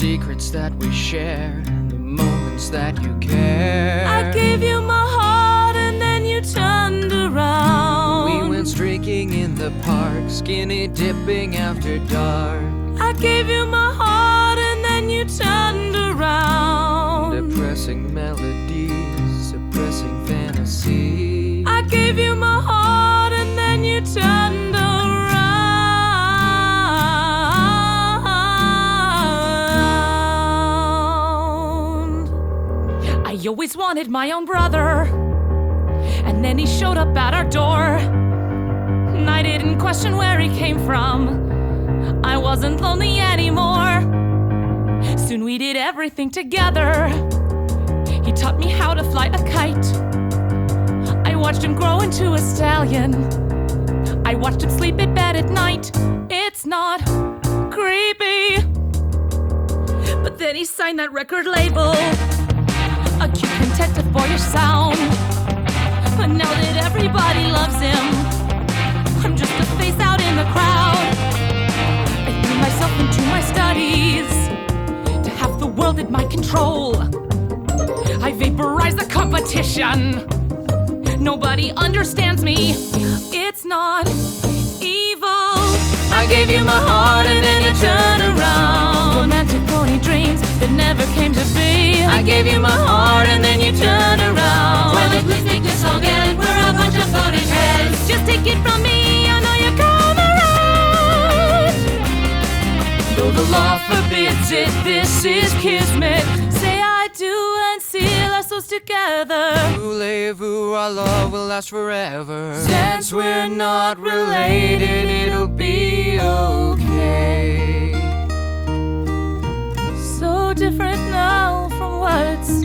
secrets that we share, the moments that you care. I gave you my heart and then you turned around. We went streaking in the park, skinny dipping after dark. I gave you my heart and then you turned around. Depressing melodies, suppressing fantasy. I gave you my heart and then you turned around. I always wanted my own brother, and then he showed up at our door. And I didn't question where he came from. I wasn't lonely anymore. Soon we did everything together. He taught me how to fly a kite. I watched him grow into a stallion. I watched him sleep in bed at night. It's not creepy. But then he signed that record label, a cute, contented, boyish sound. But now that everybody loves him, I'm just a face out in the crowd. I threw myself into my studies to have the world at my control. I vaporized the competition. Nobody understands me. It's not evil. I gave you my heart and then you turned around. Romantic pony dreams that never came to be. I gave you my heart and then you turned around. Well, please make this song end. We're a bunch of phony heads. Just take it from me, I know you come around. Though the law forbids it, this is kismet. Say I do and seal our souls together. Voulez-vous, our love will last forever. Since we're not related, it'll be okay. So different now from words.